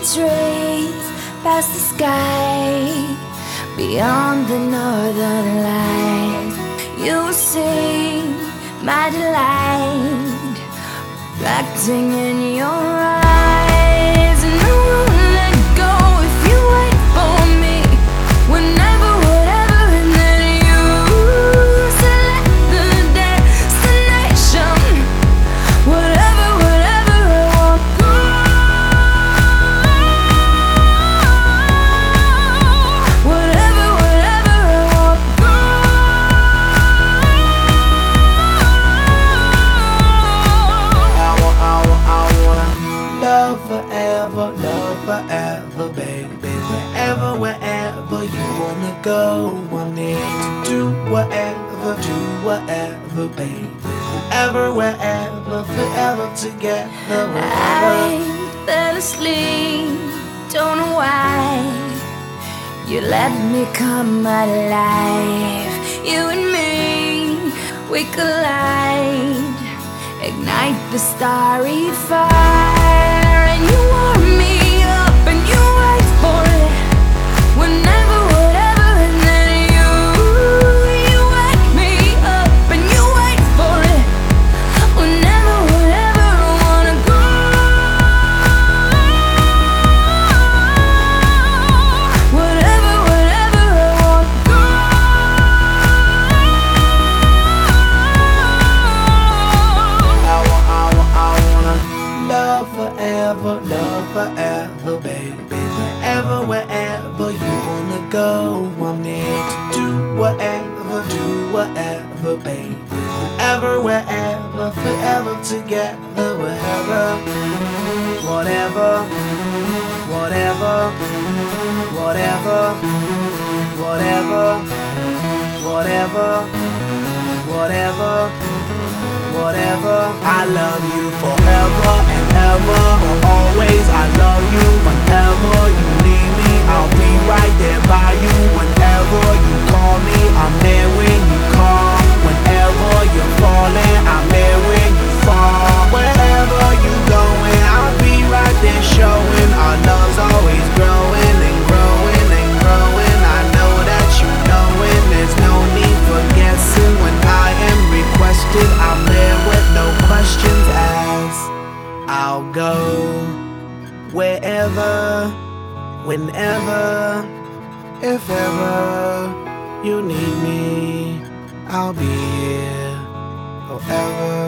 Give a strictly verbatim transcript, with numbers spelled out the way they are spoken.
trees, past the sky, beyond the northern lights. You will see my delight reflecting in your eyes. And I won't let go if you wait for me. Whenever, whatever, and then you select the destination. Whatever, whatever, I won't go. Whatever, whatever, I won't go. I want, I want, I wanna love forever, love forever, baby. Wherever, wherever you wanna go, I'm here to do whatever, do whatever, baby. Wherever, wherever, forever together, wherever. I fell asleep, don't know why. You let me come alive. You and me, we collide, ignite the starry fire. And you warm me up and you wait for it. Whenever, whatever, and then you You wake me up and you wait for it. Whenever, whatever, I wanna go. Whatever, whatever, I wanna go. I want, I want, I wanna love forever, love forever, baby. Wherever, wherever you wanna go, I'm here to do whatever, do whatever, baby. Wherever, wherever, forever together, wherever. Whatever, whatever, whatever, whatever, whatever, whatever, whatever. I love you forever and ever, or always. I love you whenever you need me. I'll be right there by you whenever you call me. I'm there when you call. Whenever you're falling, I'm there when you fall. Wherever you going, I'll be right there showing. Our love's always growing and growing and growing. I know that you know it. There's no need for guessing. When I am requested, I'm there with no questions asked. I'll go wherever, whenever, if ever you need me, I'll be here forever.